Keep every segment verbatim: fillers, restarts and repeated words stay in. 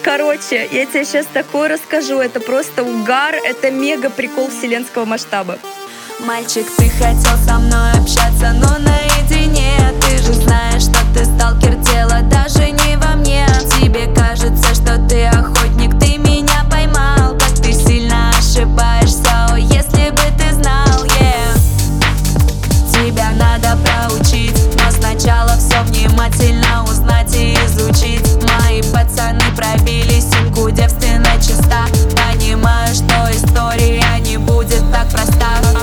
Короче, я тебе сейчас такое расскажу. Это просто угар, это мега прикол вселенского масштаба. Мальчик, ты хотел со мной общаться, но наедине. Ты же знаешь, что ты сталкер, дело даже не во мне. Тебе кажется, что ты охотник, ты меня поймал. Как ты сильно ошибаешься, о, если бы ты знал, yeah. Тебя надо проучить, но сначала все внимательно узнать и изучить. Мои пацаны пробили симку девственно чиста. Понимаю, что история не будет так проста.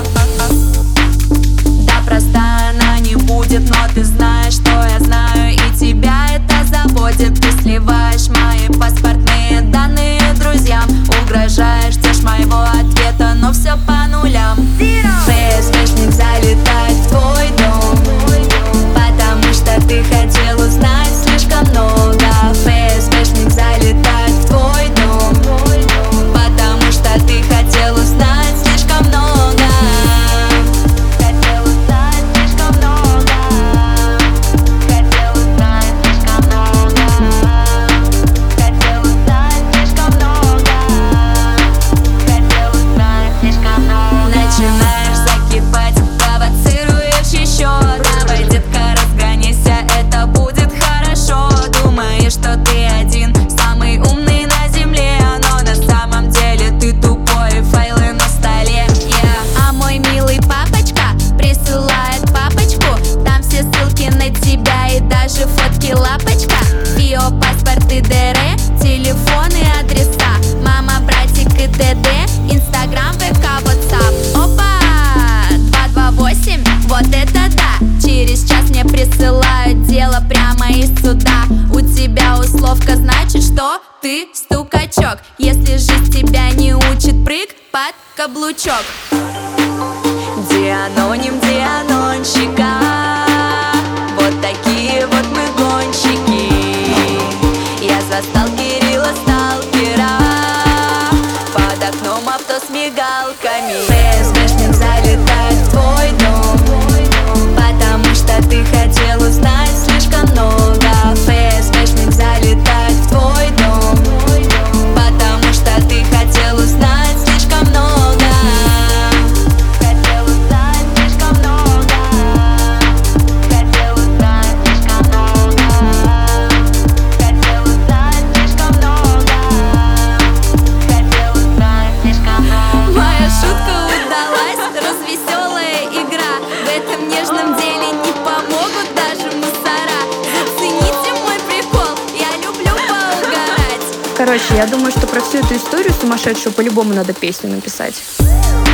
Да, проста она не будет, но ты знаешь, что я знаю, и тебя это заводит. Ты сливаешь мои паспортные данные друзьям, угрожаешь, ждешь моего ответа, но все по нулям. ФСБшник залетает в твой дом, потому что ты хотел узнать слишком много. ФСБшник залетает в твой дом, потому что ты хотел узнать слишком много. Хотел узнать слишком много. Хотел узнать слишком много. Хотел узнать слишком много. Хотел узнать слишком много. Начинаешь закипать, провоцируешь еще. Давай, детка, разгонися, это будет хорошо. Думаешь, что ты один, самый умный на земле, но на самом деле ты тупой, файлы на столе, yeah. А мой милый папочка присылает папочку, там все ссылки на тебя и даже фотки лапочка. Био, паспорты, ДР, телефоны, адреса, мама, братик и ТД, Инстаграм, ВК, Ватсап. Опа! два два восемь, вот это да! Через час мне присылают дело прямо из суда. У тебя условка, значит, что ты стукачок, если жизнь тебя не учит, прыг под каблучок. Дианоним, дианонщика, вот такие вот мы гонщики. Я застал Кирилла сталкера под окном авто с мигалками. ФСБшник залетает в твой дом, потому что ты хотел узнать слишком много. ФСБшник залетает в твой дом, потому что ты хотел узнать слишком много. Хотел узнать слишком много. Хотел узнать слишком много. Хотел узнать слишком много. Хотел узнать слишком много. Моя шутка удалась, развеселая игра. В этом нежном деле не помогут даже мусора. Зацените мой прикол, я люблю поугарать. Короче, я думаю, что про всю эту историю сумасшедшую по-любому надо песню написать.